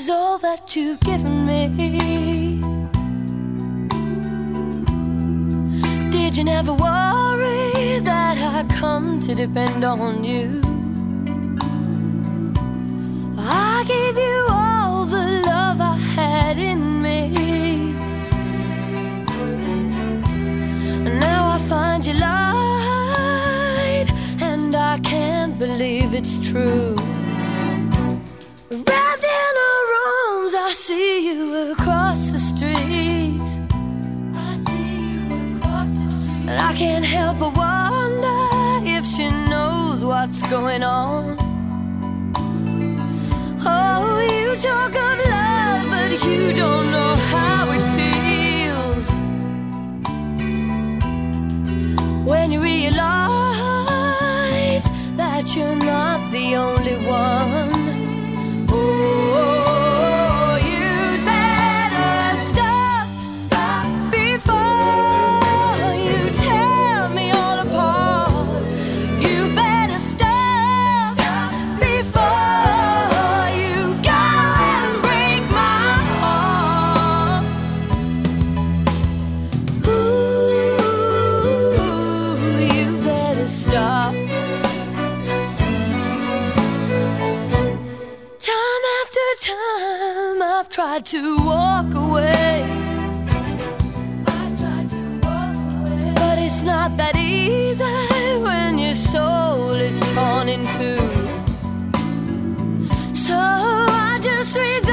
is all that you've given me. Did you never worry that I come to depend on you? I gave you all the love I had in me. Now I find you lied, and I can't believe it's true. Wrapped in her arms, I see you across the street. And I can't help but wonder if she knows what's going on. Oh, you talk of love, but you don't know how it feels when you realize that you're not the only one. Oh, you'd better stop before you tear me all apart. You better stop before you go and break my heart. Ooh, you better stop. Time after time I've tried to walk away. But it's not that easy when your soul is torn in two. So I just resist.